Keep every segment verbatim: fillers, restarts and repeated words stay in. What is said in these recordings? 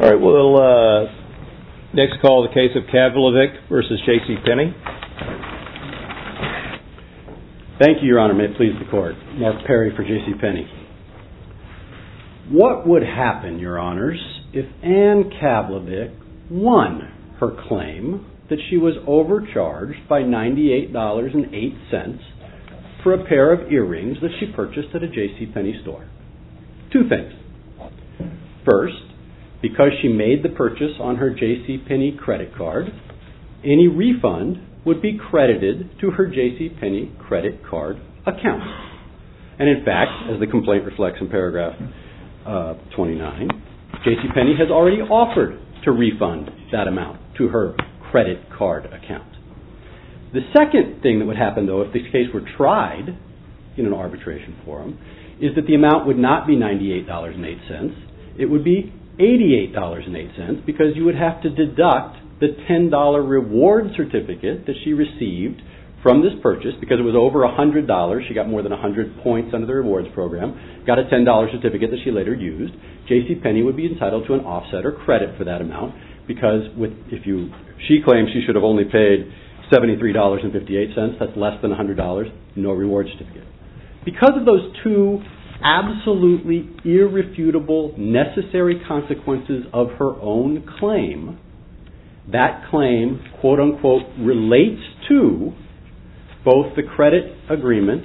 All right, we'll uh, next call the case of Kavlovic versus JCPenney. Thank you, Your Honor. May it please the Court. Mark Perry for JCPenney. What would happen, Your Honors, if Ann Kavlovic won her claim that she was overcharged by ninety-eight dollars and eight cents for a pair of earrings that she purchased at a JCPenney store? Two things. First, because she made the purchase on her JCPenney credit card, any refund would be credited to her JCPenney credit card account. And in fact, as the complaint reflects in paragraph uh, twenty-nine, JCPenney has already offered to refund that amount to her credit card account. The second thing that would happen, though, if this case were tried in an arbitration forum, is that the amount would not be ninety-eight dollars and eight cents. It would be eighty-eight dollars and eight cents, because you would have to deduct the ten dollars reward certificate that she received from this purchase, because it was over one hundred dollars. She got more than one hundred points under the rewards program, got a ten dollars certificate that she later used. JCPenney would be entitled to an offset or credit for that amount, because with if you she claims she should have only paid seventy-three dollars and fifty-eight cents. That's less than one hundred dollars. No reward certificate. Because of those two absolutely irrefutable necessary consequences of her own claim, that claim, quote unquote, relates to both the credit agreement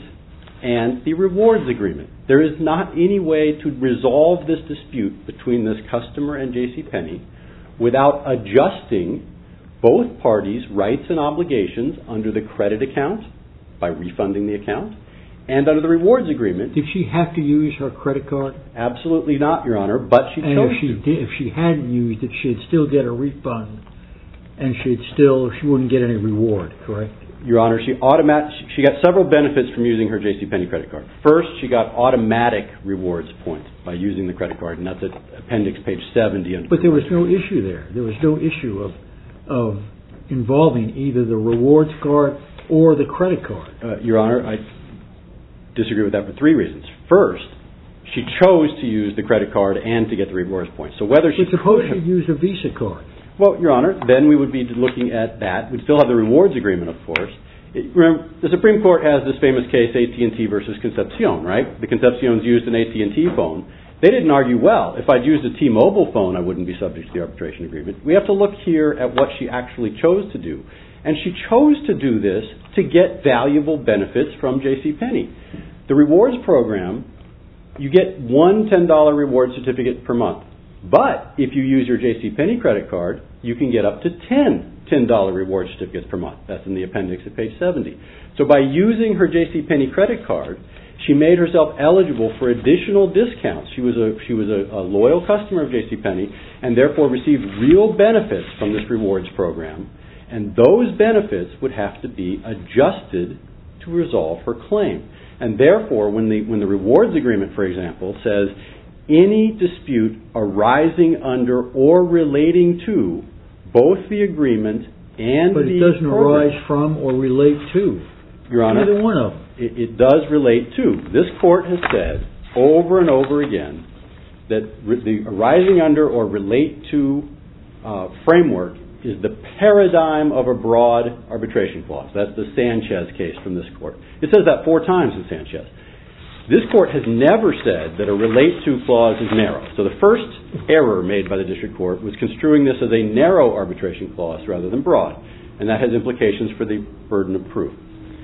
and the rewards agreement. There is not any way to resolve this dispute between this customer and JCPenney without adjusting both parties' rights and obligations under the credit account by refunding the account, and under the rewards agreement. Did she have to use her credit card? Absolutely not, Your Honor, but she and chose if she to. Did, if she hadn't used it, she'd still get a refund, and she'd still she wouldn't get any reward, correct? Your Honor, she automat she got several benefits from using her JCPenney credit card. First, she got automatic rewards points by using the credit card, and that's at appendix page seventy. But there was no issue there. There was no issue of of involving either the rewards card or the credit card. Uh, Your Honor, I disagree with that for three reasons. First, she chose to use the credit card and to get the rewards points. So whether she but suppose she used a Visa card. Well, Your Honor, then we would be looking at that. We'd still have the rewards agreement, of course. It, remember, the Supreme Court has this famous case, A T and T versus Concepcion, right? The Concepcion's used an A T and T phone. They didn't argue, well, if I'd used a T-Mobile phone, I wouldn't be subject to the arbitration agreement. We have to look here at what she actually chose to do. And she chose to do this to get valuable benefits from JCPenney. The rewards program, you get one ten dollars reward certificate per month. But if you use your JCPenney credit card, you can get up to ten ten dollars reward certificates per month. That's in the appendix at page seventy. So by using her JCPenney credit card, she made herself eligible for additional discounts. She was a she was a, a loyal customer of JCPenney and therefore received real benefits from this rewards program. And those benefits would have to be adjusted to resolve her claim. And therefore, when the when the rewards agreement, for example, says any dispute arising under or relating to both the agreement and but the it doesn't program, arise from or relate to. Your Honor, either one of them. It, it does relate to. This court has said over and over again that re- the arising under or relate to uh, framework is the paradigm of a broad arbitration clause. That's the Sanchez case from this court. It says that four times in Sanchez. This court has never said that a relate to clause is narrow. So the first error made by the district court was construing this as a narrow arbitration clause rather than broad. And that has implications for the burden of proof.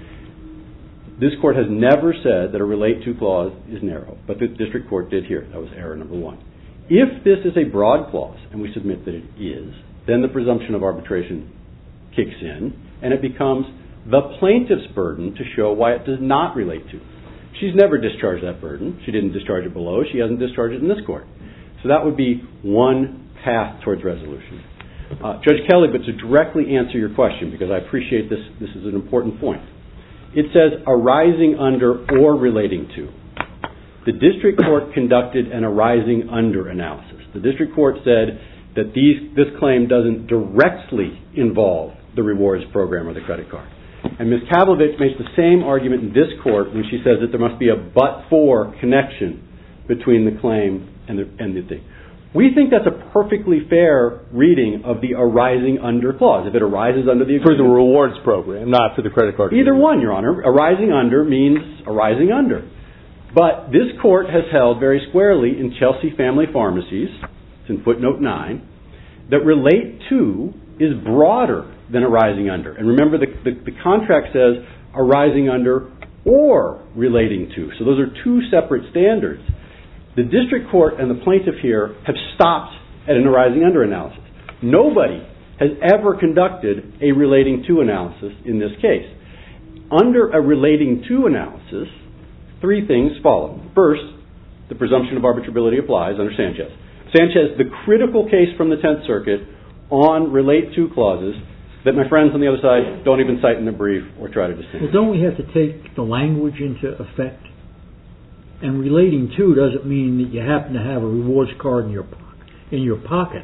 This court has never said that a relate to clause is narrow, but the district court did here. That was error number one. If this is a broad clause, and we submit that it is, then the presumption of arbitration kicks in, and it becomes the plaintiff's burden to show why it does not relate to. She's never discharged that burden. She didn't discharge it below. She hasn't discharged it in this court. So that would be one path towards resolution. Uh, Judge Kelly, but to directly answer your question, because I appreciate this, this is an important point. It says arising under or relating to. The district court conducted an arising under analysis. The district court said that these, this claim doesn't directly involve the rewards program or the credit card. And Miz Kavlovic makes the same argument in this court when she says that there must be a but-for connection between the claim and the, and the thing. We think that's a perfectly fair reading of the arising under clause. If it arises under the agreement. For the rewards program, not for the credit card. Either agreement. one, Your Honor. Arising under means arising under. But this court has held very squarely in Chelsea Family Pharmacies, it's in footnote nine, that relate to is broader than arising under. And remember, the, the, the contract says arising under or relating to. So those are two separate standards. The district court and the plaintiff here have stopped at an arising under analysis. Nobody has ever conducted a relating to analysis in this case. Under a relating to analysis, three things follow. First, the presumption of arbitrability applies under Sanchez. Sanchez, the critical case from the Tenth Circuit on relate to clauses that my friends on the other side don't even cite in the brief or try to distinguish. Well, don't we have to take the language into effect? And relating to doesn't mean that you happen to have a rewards card in your in your pocket.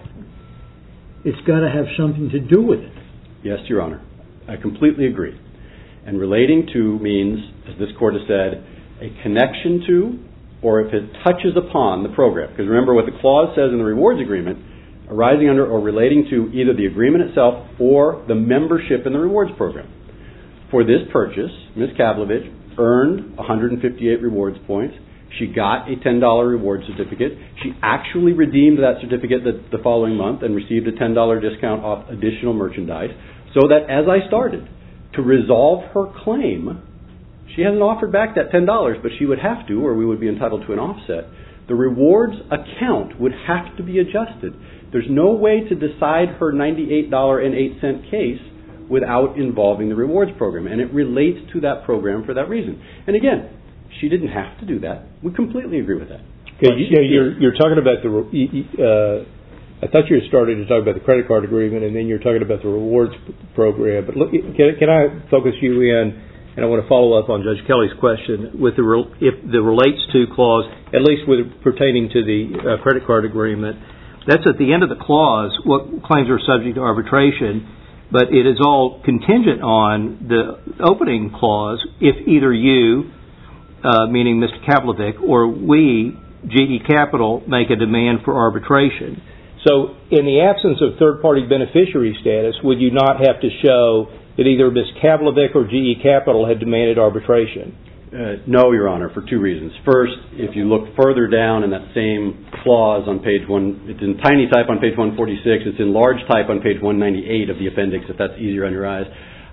It's got to have something to do with it. Yes, Your Honor. I completely agree. And relating to means, as this court has said, a connection to, or if it touches upon the program. Because remember what the clause says in the rewards agreement, arising under or relating to either the agreement itself or the membership in the rewards program. For this purchase, Miz Kavlovich earned one hundred fifty-eight rewards points. She got a ten dollar reward certificate. She actually redeemed that certificate the, the following month and received a ten dollar discount off additional merchandise. So that as I started to resolve her claim, she hasn't offered back that ten dollars, but she would have to, or we would be entitled to an offset. The rewards account would have to be adjusted. There's no way to decide her ninety-eight dollars and eight cents case without involving the rewards program, and it relates to that program for that reason. And again, she didn't have to do that. We completely agree with that. Okay, you, you know, you're, you're talking about the, uh, I thought you were starting to talk about the credit card agreement, and then you're talking about the rewards program. But look, can, can I focus you in, and I want to follow up on Judge Kelly's question, with the if the relates to clause, at least with pertaining to the uh, credit card agreement, that's at the end of the clause, what claims are subject to arbitration, but it is all contingent on the opening clause if either you, uh, meaning Mister Kavlovic, or we, G E Capital, make a demand for arbitration. So in the absence of third-party beneficiary status, would you not have to show that either Miz Kavlovic or G E Capital had demanded arbitration? Uh, no, Your Honor, for two reasons. First, if you look further down in that same clause on page one, it's in tiny type on page one forty-six, it's in large type on page one ninety-eight of the appendix, if that's easier on your eyes.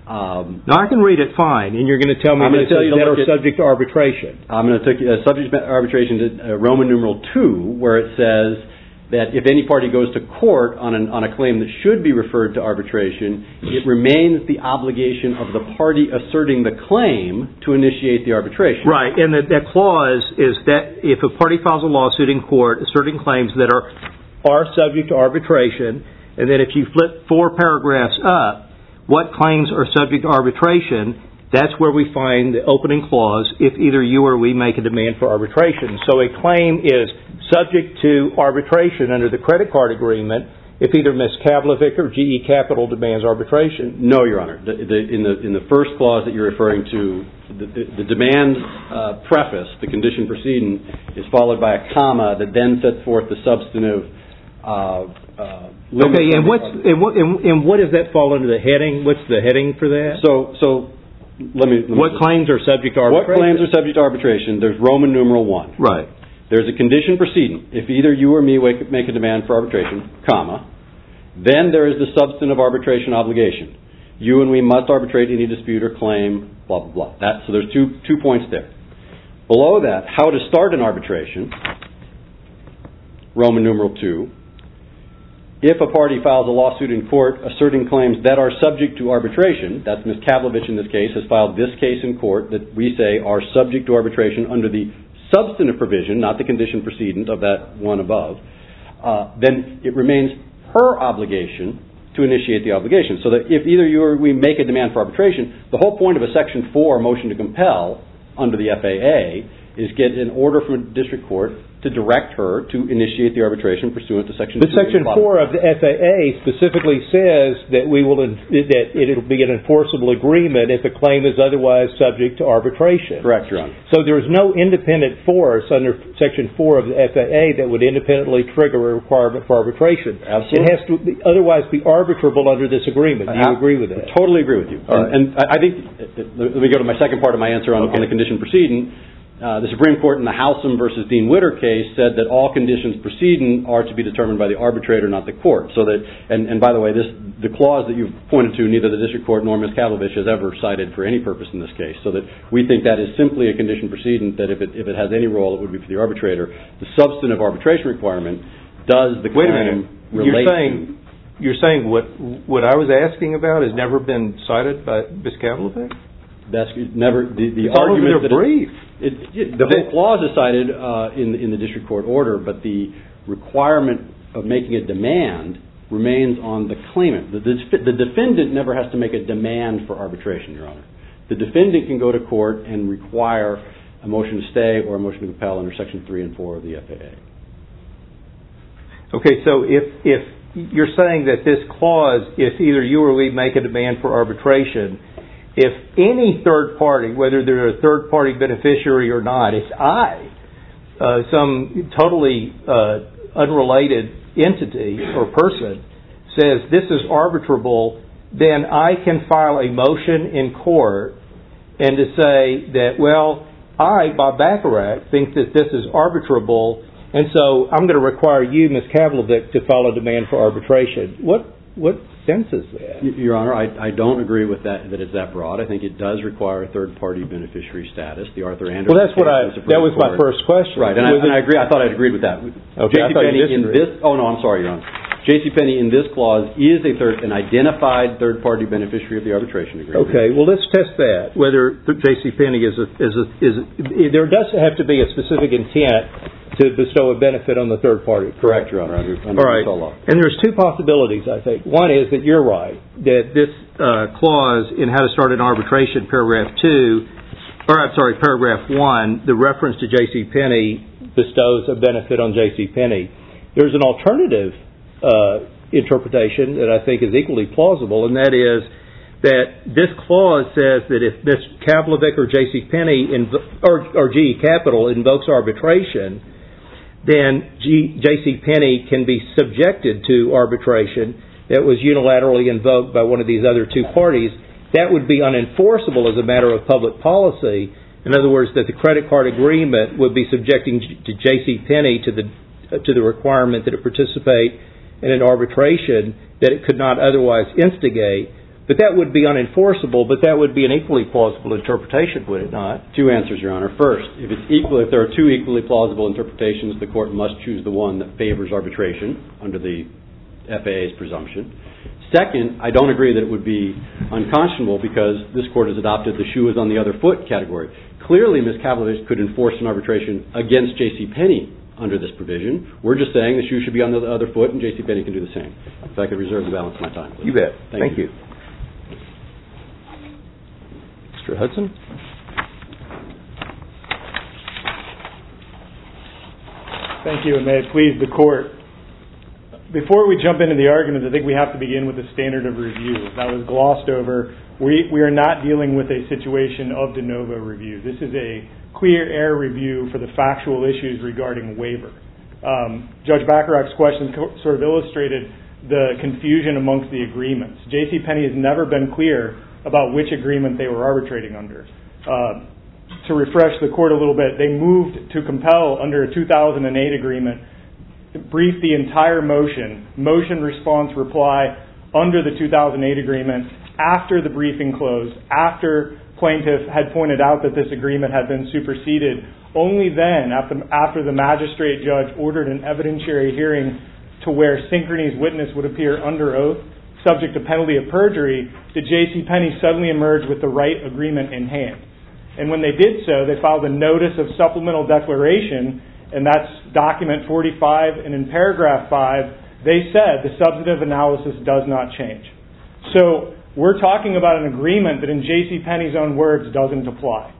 Um, no, I can read it fine, and you're going to tell me that, tell you that are at, subject to arbitration. I'm going to take uh, subject to arbitration to uh, Roman numeral two, where it says that if any party goes to court on, an, on a claim that should be referred to arbitration, it remains the obligation of the party asserting the claim to initiate the arbitration. Right, and that, that clause is that if a party files a lawsuit in court asserting claims that are, are subject to arbitration, and then if you flip four paragraphs up, what claims are subject to arbitration, that's where we find the opening clause, if either you or we make a demand for arbitration. So a claim is subject to arbitration under the credit card agreement if either Miz Kavlovic or G E Capital demands arbitration. No, Your Honor. The, the, in, the, in the first clause that you're referring to, the, the, the demand uh, preface, the condition preceding, is followed by a comma that then sets forth the substantive uh, uh, limit. Okay, and, what's, and, what, and, and what does that fall under the heading? What's the heading for that? So, so let me... Let me what claims are subject to arbitration? What claims are subject to arbitration? There's Roman numeral one. Right. There's a condition preceding. If either you or me make a demand for arbitration, comma, then there is the substantive arbitration obligation. You and we must arbitrate any dispute or claim, blah, blah, blah. That, so there's two, two points there. Below that, how to start an arbitration, Roman numeral two. If a party files a lawsuit in court asserting claims that are subject to arbitration, that's Miz Kavlovich in this case, has filed this case in court that we say are subject to arbitration under the substantive provision, not the condition precedent of that one above, uh, then it remains her obligation to initiate the obligation. So that if either you or we make a demand for arbitration, the whole point of a Section four motion to compel under the F A A is get an order from a district court to direct her to initiate the arbitration pursuant to Section But two. Section four of the F A A specifically says that we will that it will be an enforceable agreement if a claim is otherwise subject to arbitration. Correct, Your Honor. So there is no independent force under Section four of the F A A that would independently trigger a requirement for arbitration. Absolutely. It has to be, otherwise be arbitrable under this agreement. Do you I, agree with that? I totally agree with you. All right. And, and I I think, let me go to my second part of my answer on, Okay. on the condition preceding. Uh, the Supreme Court in the Howsam versus Dean Witter case said that all conditions preceding are to be determined by the arbitrator, not the court. So that, and, and by the way, this the clause that you've pointed to, neither the district court nor Miz Kavlovich has ever cited for any purpose in this case. So that we think that is simply a condition preceding. That if it if it has any role, it would be for the arbitrator. The substantive arbitration requirement does the Wait a claim minute. relate You're saying to, you're saying what what I was asking about has never been cited by Miz Kavlovich? That's never the, the it's argument all that brief. It, it, the whole clause is cited uh, in in the district court order, but the requirement of making a demand remains on the claimant. The, the, the defendant never has to make a demand for arbitration, Your Honor. The defendant can go to court and require a motion to stay or a motion to compel under Section three and four of the F A A. Okay, so if if you're saying that this clause, if either you or we make a demand for arbitration, if any third party, whether they're a third party beneficiary or not, if I, uh, some totally uh, unrelated entity or person, says this is arbitrable, then I can file a motion in court and to say that, well, I, Bob Bacharach, think that this is arbitrable, and so I'm going to require you, Miz Kavlovich, to file a demand for arbitration. What what sense is that? Your Honor, I, I don't agree with that, that it's that broad. I think it does require a third-party beneficiary status. The Arthur Anderson Well, that's what I, that was my Court. first question. Right, and I, and I agree. I thought I'd agreed with that. Okay, I thought you JCPenney in this, oh no, I'm sorry, Your Honor. JCPenney in this clause is a third, an identified third-party beneficiary of the arbitration agreement. Okay, well, let's test that, whether JCPenney is a, is a, is a, there does have to be a specific intent to bestow a benefit on the third party. Correct, Your Honor. Under, under All right, law. and there's two possibilities, I think. One is that you're right, that this uh, clause in how to start an arbitration, paragraph two, or I'm sorry, paragraph one, the reference to JCPenney bestows a benefit on JCPenney. There's an alternative uh, interpretation that I think is equally plausible, and that is that this clause says that if Miz Kavlovich or JCPenney inv- or, or G E Capital invokes arbitration, then G- JCPenney can be subjected to arbitration that was unilaterally invoked by one of these other two parties. That would be unenforceable as a matter of public policy. In other words, that the credit card agreement would be subjecting to JCPenney to the uh, to the requirement that it participate in an arbitration that it could not otherwise instigate. But that would be unenforceable, but that would be an equally plausible interpretation, would it not? Two answers, Your Honor. First, if it's equal, if there are two equally plausible interpretations, the court must choose the one that favors arbitration under the F A A's presumption. Second, I don't agree that it would be unconscionable because this court has adopted the shoe is on the other foot category. Clearly, Miz Kavlovich could enforce an arbitration against JCPenney under this provision. We're just saying the shoe should be on the other foot and JCPenney can do the same. If I could reserve the balance of my time, please. You bet. Thank, Thank you. you. Mister Hudson? Thank you, and may it please the Court. Before we jump into the arguments, I think we have to begin with the standard of review. That was glossed over. We, we are not dealing with a situation of de novo review. This is a clear error review for the factual issues regarding waiver. Um, Judge Bacharach's question co- sort of illustrated the confusion amongst the agreements. JCPenney has never been clear about which agreement they were arbitrating under. Uh, to refresh the court a little bit, they moved to compel under a two thousand eight agreement, briefed the entire motion, motion, response, reply under the two thousand eight agreement after the briefing closed, after plaintiff had pointed out that this agreement had been superseded. Only then, after, after the magistrate judge ordered an evidentiary hearing to where Synchrony's witness would appear under oath, subject to penalty of perjury, did JCPenney suddenly emerge with the right agreement in hand. And when they did so, they filed a notice of supplemental declaration, and that's document forty-five, and in paragraph five, they said the substantive analysis does not change. So we're talking about an agreement that in JCPenney's own words doesn't apply.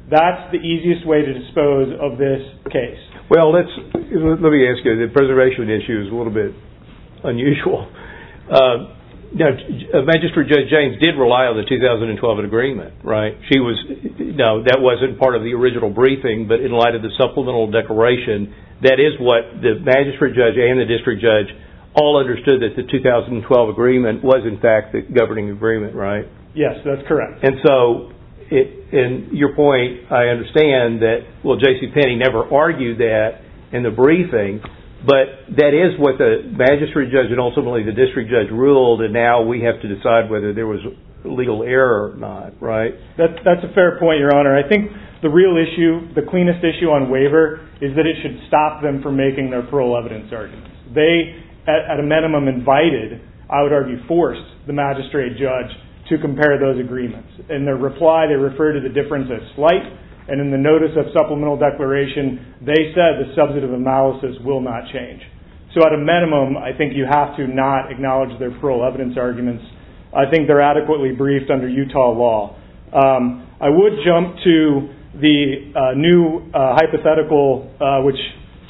That's the easiest way to dispose of this case. Well, let's let me ask you, the preservation issue is a little bit unusual. Uh, now, Magistrate Judge James did rely on the two thousand twelve agreement, right? She was, no, that wasn't part of the original briefing, but in light of the supplemental declaration, that is what the magistrate judge and the district judge all understood, that the two thousand twelve agreement was in fact the governing agreement, right? Yes, that's correct. And so, it, and your point, I understand that, well, JCPenney never argued that in the briefing, but that is what the magistrate judge and ultimately the district judge ruled, and now we have to decide whether there was legal error or not, right? That, that's a fair point, Your Honor. I think the real issue, the cleanest issue on waiver, is that it should stop them from making their parole evidence arguments. They, at, at a minimum, invited, I would argue forced, the magistrate judge to compare those agreements. In their reply, they refer to the difference as slight, and in the notice of supplemental declaration, they said the substantive analysis will not change. So at a minimum, I think you have to not acknowledge their parole evidence arguments. I think they're adequately briefed under Utah law. Um, I would jump to the uh, new uh, hypothetical, uh, which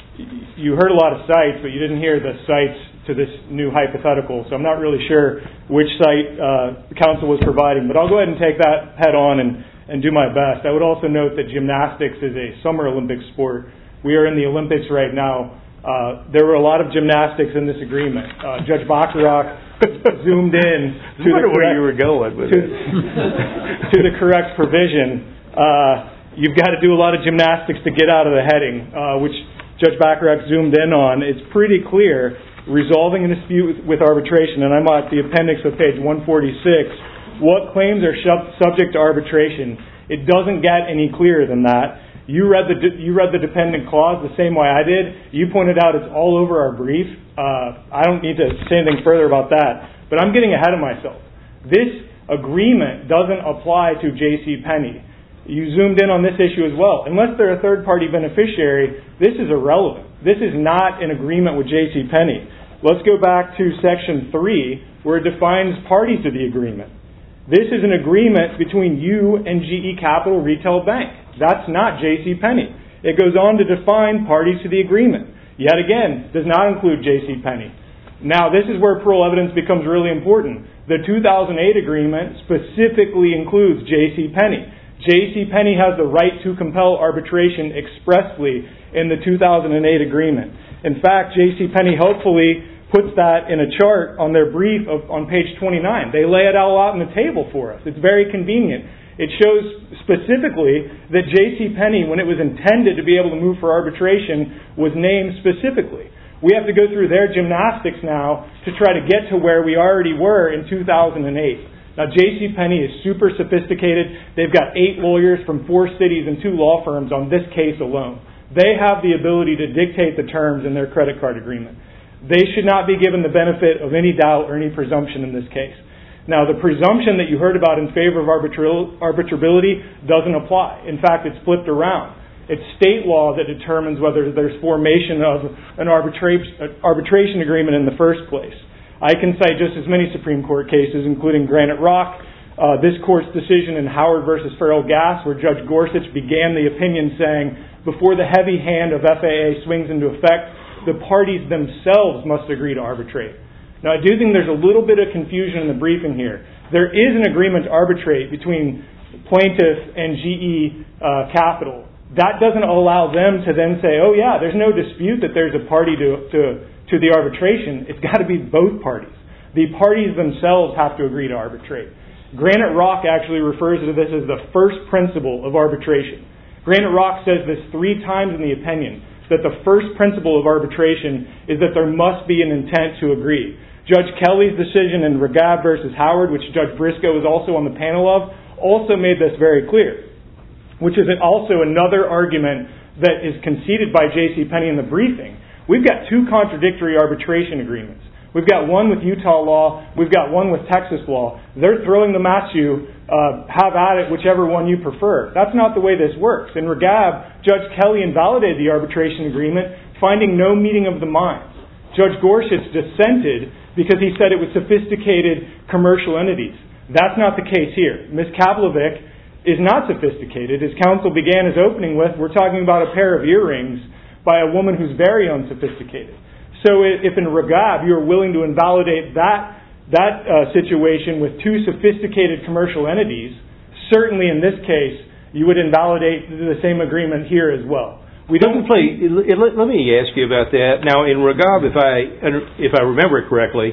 you heard a lot of cites, but you didn't hear the cites to this new hypothetical. So I'm not really sure which site uh, the counsel was providing, but I'll go ahead and take that head on and and do my best. I would also note that gymnastics is a summer Olympic sport. We are in the Olympics right now. Uh, there were a lot of gymnastics in this agreement. Uh, Judge Bacharach zoomed in to the, where you were going with to, it. to the correct provision. Uh, you've got to do a lot of gymnastics to get out of the heading, uh, which Judge Bacharach zoomed in on. It's pretty clear, resolving a dispute with, with arbitration, and I'm at the appendix of page one forty-six, what claims are subject to arbitration. It doesn't get any clearer than that. You read the you read the dependent clause the same way I did. You pointed out it's all over our brief. Uh, I don't need to say anything further about that. But I'm getting ahead of myself. This agreement doesn't apply to JCPenney. You zoomed in on this issue as well. Unless they're a third-party beneficiary, this is irrelevant. This is not an agreement with JCPenney. Let's go back to Section three, where it defines parties to the agreement. This is an agreement between you and G E Capital Retail Bank. That's not JCPenney. It goes on to define parties to the agreement. Yet again, does not include JCPenney. Now, this is where parole evidence becomes really important. The two thousand eight agreement specifically includes JCPenney. JCPenney has the right to compel arbitration expressly in the two thousand eight agreement. In fact, JCPenney helpfully puts that in a chart on their brief of, on page twenty-nine. They lay it all out on the table for us. It's very convenient. It shows specifically that JCPenney, when it was intended to be able to move for arbitration, was named specifically. We have to go through their gymnastics now to try to get to where we already were in two thousand eight. Now, JCPenney is super sophisticated. They've got eight lawyers from four cities and two law firms on this case alone. They have the ability to dictate the terms in their credit card agreement. They should not be given the benefit of any doubt or any presumption in this case. Now, the presumption that you heard about in favor of arbitral, arbitrability doesn't apply. In fact, it's flipped around. It's state law that determines whether there's formation of an arbitra- arbitration agreement in the first place. I can cite just as many Supreme Court cases, including Granite Rock, uh, this Court's decision in Howard versus Farrell Gas, where Judge Gorsuch began the opinion saying, before the heavy hand of F A A swings into effect, the parties themselves must agree to arbitrate. Now, I do think there's a little bit of confusion in the briefing here. There is an agreement to arbitrate between plaintiff and G E uh, Capital. That doesn't allow them to then say, oh yeah, there's no dispute that there's a party to, to, to the arbitration. It's got to be both parties. The parties themselves have to agree to arbitrate. Granite Rock actually refers to this as the first principle of arbitration. Granite Rock says this three times in the opinion, that the first principle of arbitration is that there must be an intent to agree. Judge Kelly's decision in Regab versus Howard, which Judge Briscoe was also on the panel of, also made this very clear, which is also another argument that is conceded by JCPenney in the briefing. We've got two contradictory arbitration agreements. We've got one with Utah law. We've got one with Texas law. They're throwing them at you. Uh, have at it, whichever one you prefer. That's not the way this works. In Regab, Judge Kelly invalidated the arbitration agreement, finding no meeting of the minds. Judge Gorsuch dissented because he said it was sophisticated commercial entities. That's not the case here. Miz Kaplovic is not sophisticated. As counsel began his opening with, we're talking about a pair of earrings by a woman who's very unsophisticated. So if in Ragab you're willing to invalidate that that uh, situation with two sophisticated commercial entities, certainly in this case you would invalidate the same agreement here as well. We don't. Please, let me ask you about that. Now, in Ragab, if I if I remember it correctly,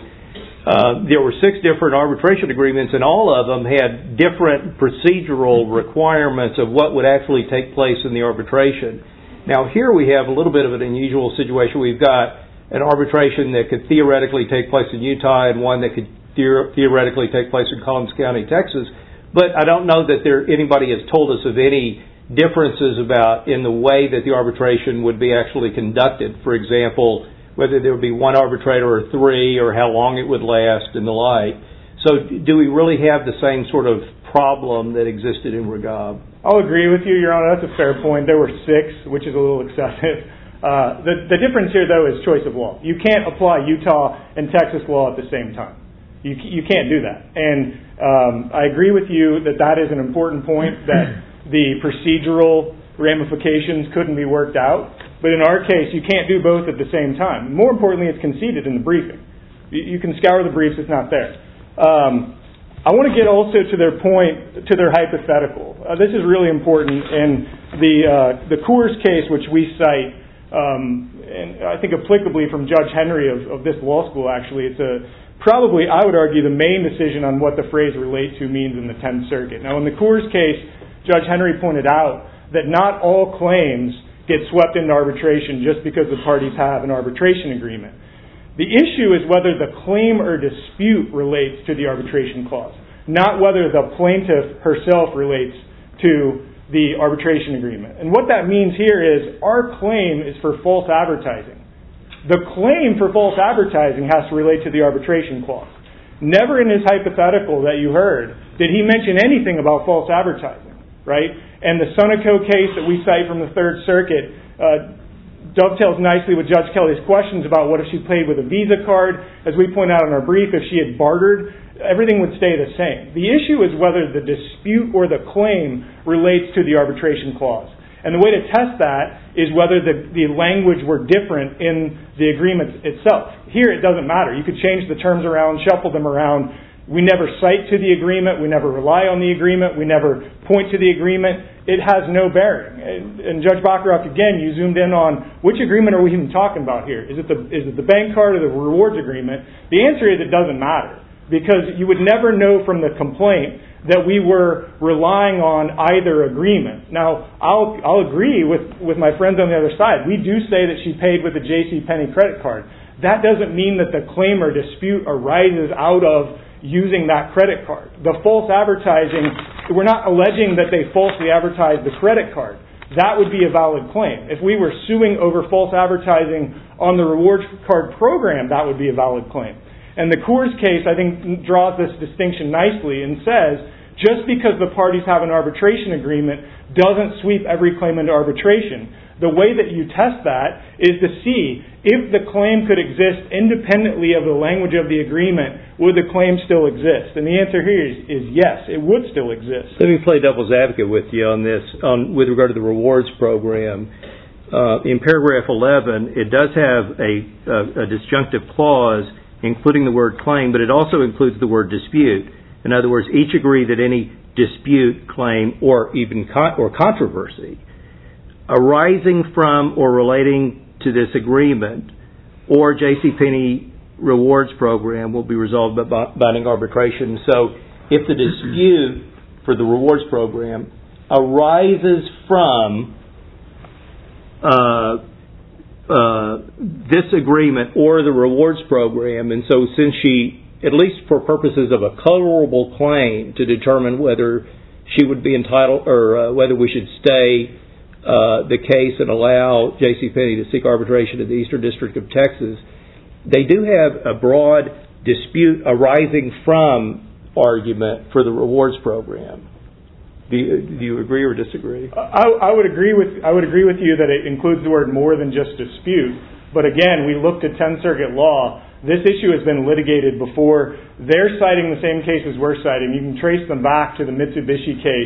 Uh, there were six different arbitration agreements, and all of them had different procedural requirements of what would actually take place in the arbitration. Now, here we have a little bit of an unusual situation. We've got an arbitration that could theoretically take place in Utah and one that could theor- theoretically take place in Collins County, Texas. But I don't know that there anybody has told us of any differences about in the way that the arbitration would be actually conducted. For example, whether there would be one arbitrator or three, or how long it would last, and the like. So do we really have the same sort of problem that existed in Ragab? I'll agree with you, Your Honor. That's a fair point. There were six, which is a little excessive. Uh, the, the difference here, though, is choice of law. You can't apply Utah and Texas law at the same time. You, you can't do that. And um, I agree with you that that is an important point, that the procedural ramifications couldn't be worked out. But in our case, you can't do both at the same time. More importantly, it's conceded in the briefing. You, you can scour the briefs, it's not there. Um, I want to get also to their point, to their hypothetical. Uh, this is really important. In the uh, the Coors case, which we cite, um, and I think applicably from Judge Henry of, of this law school, actually, it's a probably, I would argue, the main decision on what the phrase relate to means in the Tenth Circuit. Now, in the Coors case, Judge Henry pointed out that not all claims get swept into arbitration just because the parties have an arbitration agreement. The issue is whether the claim or dispute relates to the arbitration clause, not whether the plaintiff herself relates to the arbitration agreement. And what that means here is our claim is for false advertising. The claim for false advertising has to relate to the arbitration clause. Never in his hypothetical that you heard did he mention anything about false advertising, right? And the Sunico case that we cite from the Third Circuit uh, dovetails nicely with Judge Kelly's questions about what if she paid with a Visa card. As we point out in our brief, if she had bartered, everything would stay the same. The issue is whether the dispute or the claim relates to the arbitration clause. And the way to test that is whether the, the language were different in the agreement itself. Here it doesn't matter. You could change the terms around, shuffle them around. We never cite to the agreement. We never rely on the agreement. We never point to the agreement. It has no bearing. And, and Judge Bacharach, again, you zoomed in on which agreement are we even talking about here? Is it the is it the bank card or the rewards agreement? The answer is it doesn't matter, because you would never know from the complaint that we were relying on either agreement. Now, I'll I'll agree with, with my friends on the other side. We do say that she paid with a J C Penney credit card. That doesn't mean that the claim or dispute arises out of using that credit card. The false advertising, we're not alleging that they falsely advertised the credit card. That would be a valid claim. If we were suing over false advertising on the rewards card program, that would be a valid claim. And the Coors case, I think, draws this distinction nicely and says, just because the parties have an arbitration agreement doesn't sweep every claim into arbitration. The way that you test that is to see if the claim could exist independently of the language of the agreement, would the claim still exist? And the answer here is, is yes, it would still exist. Let me play devil's advocate with you on this, on, with regard to the rewards program. Uh, in paragraph eleven, it does have a, a, a disjunctive clause including the word claim, but it also includes the word dispute. In other words, each agree that any dispute, claim, or even con- or controversy arising from or relating to this agreement or JCPenney rewards program will be resolved by binding arbitration. So if the dispute for the rewards program arises from uh, uh, this agreement or the rewards program, and so since she, at least for purposes of a colorable claim to determine whether she would be entitled or uh, whether we should stay Uh, the case and allow JCPenney to seek arbitration in the Eastern District of Texas, they do have a broad dispute arising from argument for the rewards program. Do you, do you agree or disagree? I, I would agree with I would agree with you that it includes the word more than just dispute. But again, we looked at Tenth Circuit law. This issue has been litigated before. They're citing the same cases we're citing. You can trace them back to the Mitsubishi case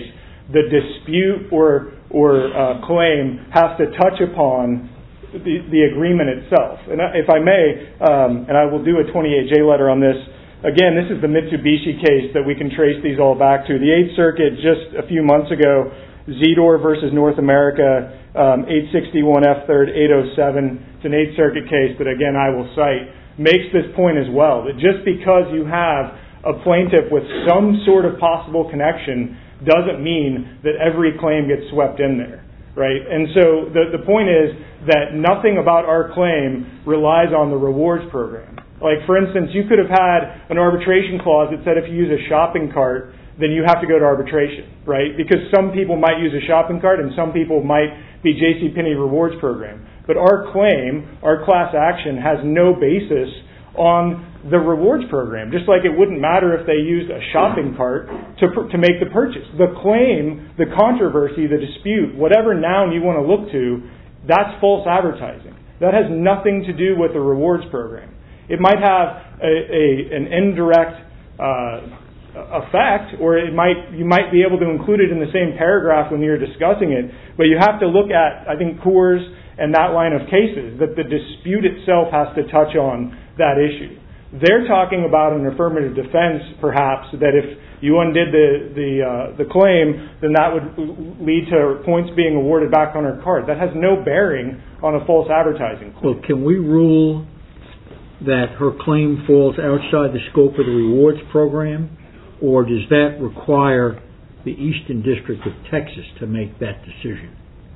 the dispute or or uh, claim has to touch upon the, the agreement itself. And if I may, um, and I will do a twenty-eight J letter on this. Again, this is the Mitsubishi case that we can trace these all back to. The Eighth Circuit just a few months ago, Zedor versus North America, um, eight sixty-one F third eight oh seven. It's an Eighth Circuit case that, again, I will cite, makes this point as well, that just because you have a plaintiff with some sort of possible connection doesn't mean that every claim gets swept in there, right? And so the, the point is that nothing about our claim relies on the rewards program. Like, for instance, you could have had an arbitration clause that said if you use a shopping cart, then you have to go to arbitration, right? Because some people might use a shopping cart and some people might be JCPenney rewards program. But our claim, our class action, has no basis on the rewards program, just like it wouldn't matter if they used a shopping cart to to make the purchase. The claim, the controversy, the dispute, whatever noun you want to look to, that's false advertising. That has nothing to do with the rewards program. It might have a, a an indirect uh, effect, or it might you might be able to include it in the same paragraph when you're discussing it, but you have to look at, I think, Coors and that line of cases, that the dispute itself has to touch on that issue. They're talking about an affirmative defense, perhaps, that if you undid the the, uh, the claim, then that would lead to points being awarded back on her card. That has no bearing on a false advertising claim. Well, can we rule that her claim falls outside the scope of the rewards program, or does that require the Eastern District of Texas to make that decision?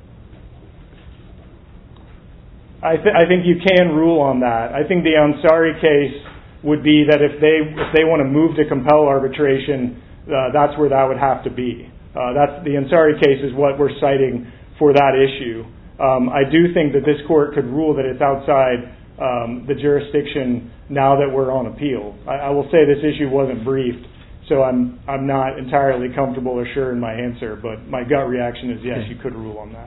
I, th- I think you can rule on that. I think the Ansari case would be that if they if they want to move to compel arbitration, uh, that's where that would have to be. Uh, that's the Ansari case is what we're citing for that issue. Um, I do think that this court could rule that it's outside um, the jurisdiction now that we're on appeal. I, I will say this issue wasn't briefed, so I'm I'm not entirely comfortable or sure in my answer, but my gut reaction is yes, you could rule on that.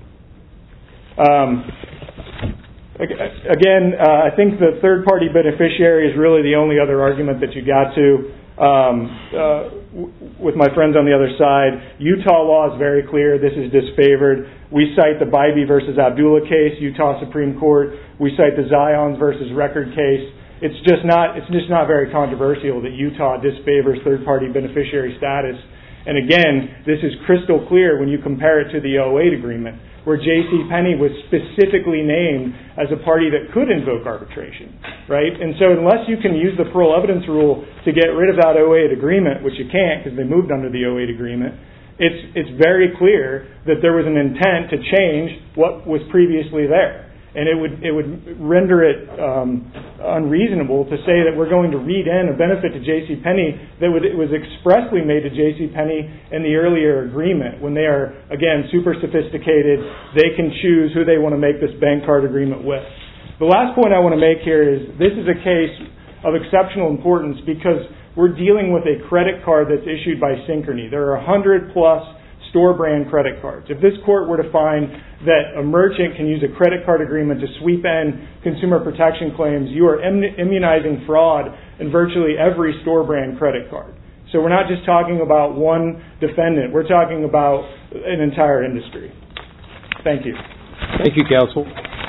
Um, Again, uh, I think the third-party beneficiary is really the only other argument that you got to. Um, uh, w- with my friends on the other side, Utah law is very clear. This is disfavored. We cite the Bybee versus Abdullah case, Utah Supreme Court. We cite the Zions versus Record case. It's just not. It's just not very controversial that Utah disfavors third-party beneficiary status. And again, this is crystal clear when you compare it to the oh eight agreement, where JCPenney was specifically named as a party that could invoke arbitration, right? And so unless you can use the parole evidence rule to get rid of that oh eight agreement, which you can't because they moved under the oh eight agreement, it's it's very clear that there was an intent to change what was previously there. And it would it would render it um, unreasonable to say that we're going to read in a benefit to JCPenney that would, it was expressly made to JCPenney in the earlier agreement when they are, again, super sophisticated. They can choose who they want to make this bank card agreement with. The last point I want to make here is this is a case of exceptional importance because we're dealing with a credit card that's issued by Synchrony. There are one hundred plus store brand credit cards. If this court were to find that a merchant can use a credit card agreement to sweep in consumer protection claims, you are immunizing fraud in virtually every store brand credit card. So we're not just talking about one defendant. We're talking about an entire industry. Thank you. Thank you, counsel.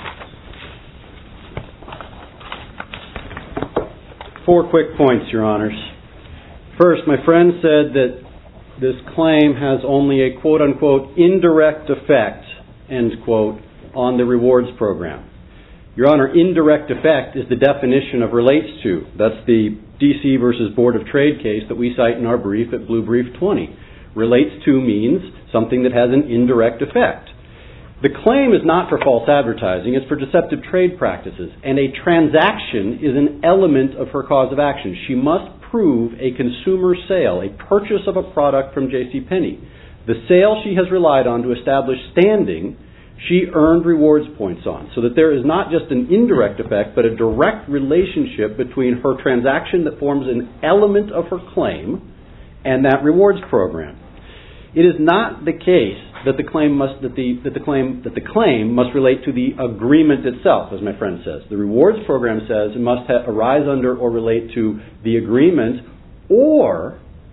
Four quick points, Your Honors. First, my friend said that this claim has only a quote-unquote indirect effect, end quote, on the rewards program. Your Honor, indirect effect is the definition of relates to. That's the D C versus Board of Trade case that we cite in our brief at Blue Brief twenty. Relates to means something that has an indirect effect. The claim is not for false advertising, it's for deceptive trade practices, and a transaction is an element of her cause of action. She must prove a consumer sale, a purchase of a product from JCPenney. The sale she has relied on to establish standing, she earned rewards points on, so that there is not just an indirect effect, but a direct relationship between her transaction that forms an element of her claim and that rewards program. It is not the case that the claim must that the that the claim that the claim must relate to the agreement itself, as my friend says. The rewards program says it must ha- arise under or relate to the agreement or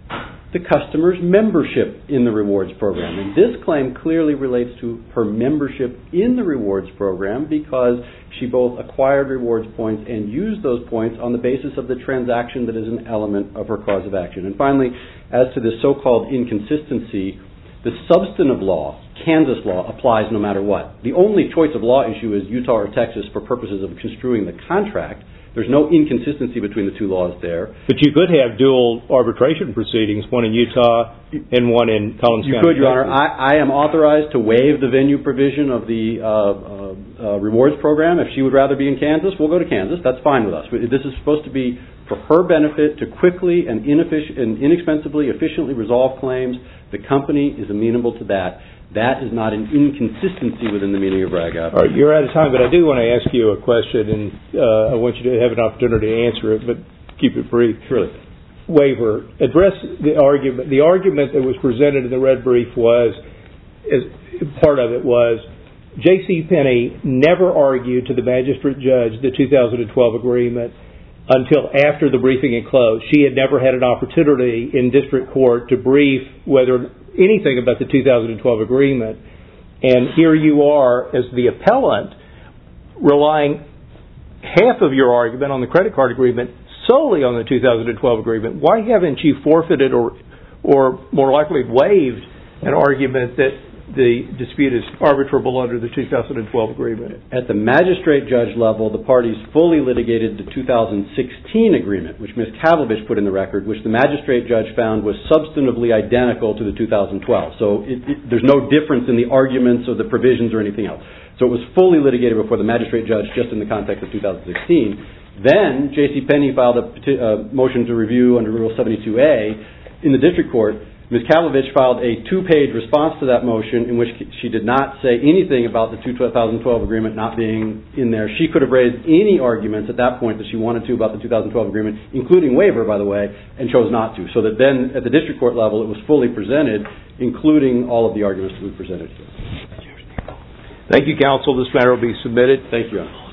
the customer's membership in the rewards program. And this claim clearly relates to her membership in the rewards program because she both acquired rewards points and used those points on the basis of the transaction that is an element of her cause of action. And finally, as to the so-called inconsistency, the substantive law, Kansas law, applies no matter what. The only choice of law issue is Utah or Texas for purposes of construing the contract. There's no inconsistency between the two laws there. But you could have dual arbitration proceedings, one in Utah and one in Collins you County. You could, Your Honor. I, I am authorized to waive the venue provision of the uh, uh, uh, rewards program. If she would rather be in Kansas, we'll go to Kansas. That's fine with us. This is supposed to be for her benefit to quickly and, ineffic- and inexpensively, efficiently resolve claims. The company is amenable to that. That is not an inconsistency within the meaning of Rag App. All right, you're out of time, but I do want to ask you a question, and uh, I want you to have an opportunity to answer it, but keep it brief. Surely. Waiver. Address the argument. The argument that was presented in the red brief was, as part of it was, J C. Penney never argued to the magistrate judge the two thousand twelve agreement until after the briefing had closed. She had never had an opportunity in district court to brief whether anything about the two thousand twelve agreement. And here you are as the appellant relying half of your argument on the credit card agreement solely on the two thousand twelve agreement. Why haven't you forfeited or, or more likely waived an argument that the dispute is arbitrable under the two thousand twelve agreement? At the magistrate judge level, the parties fully litigated the two thousand sixteen agreement, which Miz Kavlovich put in the record, which the magistrate judge found was substantively identical to the two thousand twelve. So it, it, there's no difference in the arguments or the provisions or anything else. So it was fully litigated before the magistrate judge just in the context of two thousand sixteen. Then J C. Penney filed a peti- uh, motion to review under Rule seventy-two A in the district court. Miz Kavlovich filed a two-page response to that motion in which she did not say anything about the two thousand twelve agreement not being in there. She could have raised any arguments at that point that she wanted to about the two thousand twelve agreement, including waiver, by the way, and chose not to. So that then at the district court level it was fully presented, including all of the arguments that we presented here. Thank you, counsel. This matter will be submitted. Thank you, Your Honor.